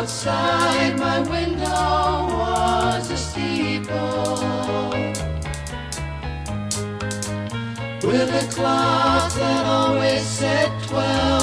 Outside my window was a steeple with a clock that always said 12.